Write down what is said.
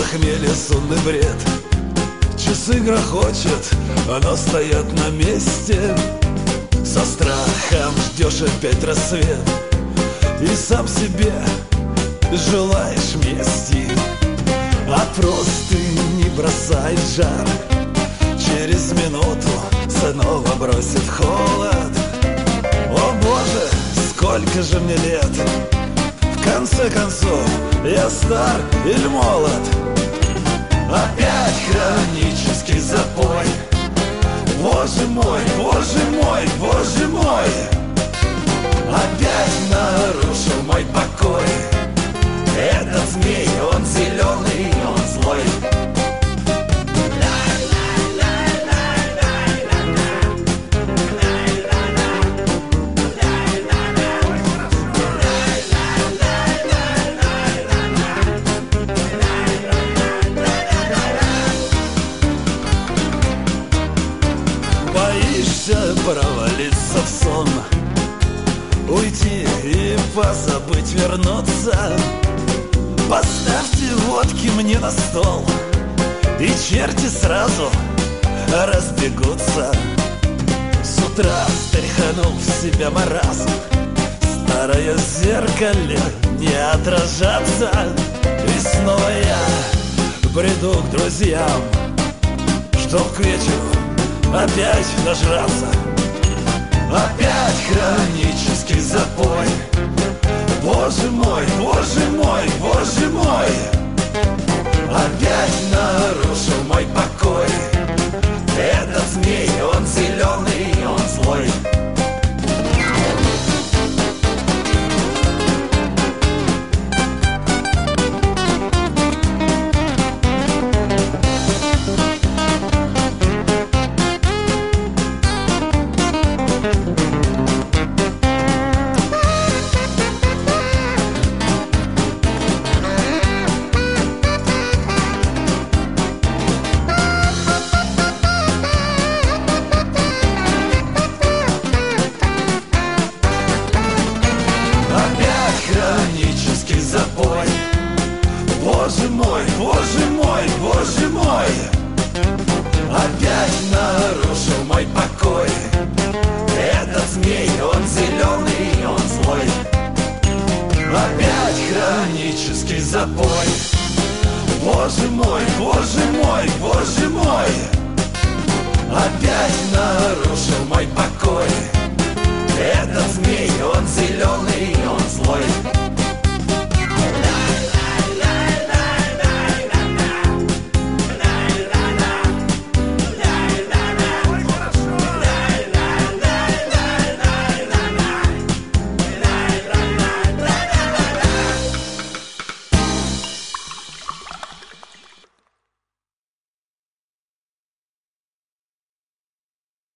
похмелье, сонный бред. Часы грохочет, оно стоят на месте. Со страхом ждешь опять рассвет и сам себе желаешь мести. А простыни бросает жар, через минуту снова бросит холод. О боже, сколько же мне лет! В конце концов, я стар или молод? Опять хронический запой. Боже мой, боже мой, боже мой! Опять нарушил мой покой. Этот змей, он зеленый, он злой. Боишься провалиться в сон, уйти и позабыть вернуться. Поставьте водки мне на стол, и черти сразу разбегутся. С утра стряхнул в себя маразм, старое зеркале не отражаться. И снова я приду к друзьям, чтоб к вечеру опять нажраться. Опять хронический запой. Боже мой, боже мой, боже мой! Опять нарушил мой покой. Этот змей, он зеленый, он злой. Хронический запой. Боже мой, боже мой, боже мой! Опять нарушил мой покой. Этот змей, он зеленый, он злой. Опять хронический запой. Боже мой, боже мой, боже